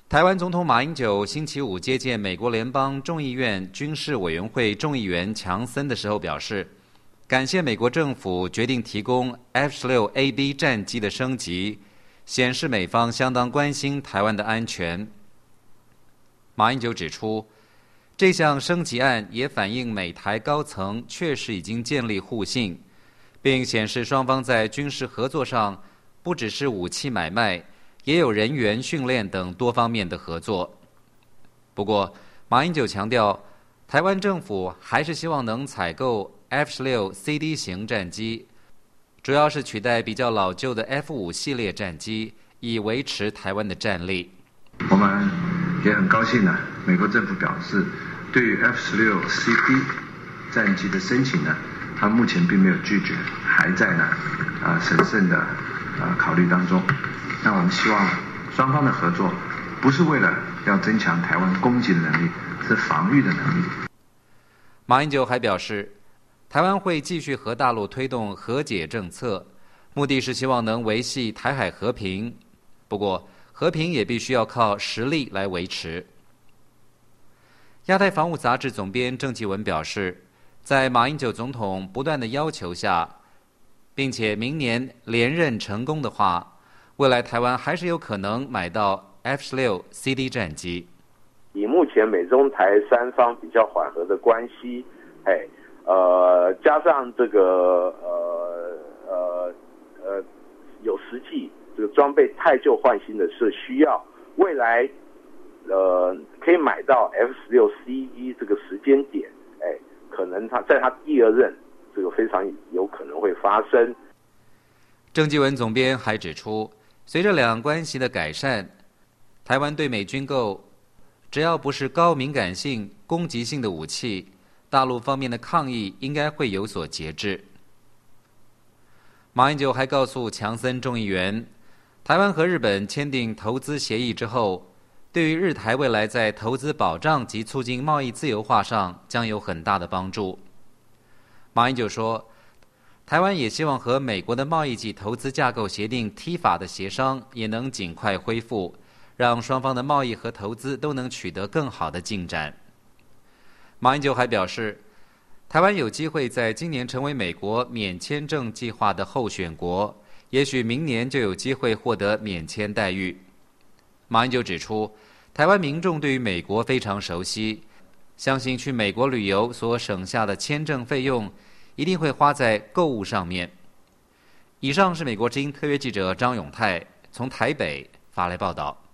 台湾总统马英九星期五接见美国联邦众议院军事委员会众议员强森的时候表示，感谢美国政府决定提供 F-16AB 战机的升级，显示美方相当关心台湾的安全。马英九指出，这项升级案也反映美台高层确实已经建立互信，并显示双方在军事合作上不只是武器买卖，也有人员训练等多方面的合作。不过，马英九强调，台湾政府还是希望能采购 F-16CD 型战机，主要是取代比较老旧的 F-5系列战机，以维持台湾的战力。 我们也很高兴呢，美国政府表示，对于 F-16CD 战机的申请呢，他目前并没有拒绝，还在审慎的考虑当中。那我们希望双方的合作不是为了要增强台湾攻击的能力，是防御的能力。 马英九还表示，台湾会继续和大陆推动和解政策，目的是希望能维系台海和平。不过，和平也必须要靠实力来维持。亚太防务杂志总编郑继文表示，在马英九总统不断的要求下，并且明年连任成功的话，未来台湾还是有可能买到 F-16CD 战机。 以目前美中台三方比较缓和的关系，加上这个有实际这个装备汰旧换新的是需要，未来可以买到 F-16CD 这个时间点，可能他在他第二任这个非常有可能会发生。 郑继文总编还指出，随着两岸关系的改善，台湾对美军购只要不是高敏感性、攻击性的武器，大陆方面的抗议应该会有所节制。马英九还告诉强森众议员，台湾和日本签订投资协议之后，对于日台未来在投资保障及促进贸易自由化上将有很大的帮助。马英九说，台湾也希望和美国的贸易及投资架构协定 TIFA 的协商也能尽快恢复，让双方的贸易和投资都能取得更好的进展。马英九还表示，台湾有机会在今年成为美国免签证计划的候选国，也许明年就有机会获得免签待遇。马英九指出，台湾民众对于美国非常熟悉，相信去美国旅游所省下的签证费用一定会花在购物上面。以上是美国之音特约记者张永泰从台北发来报道。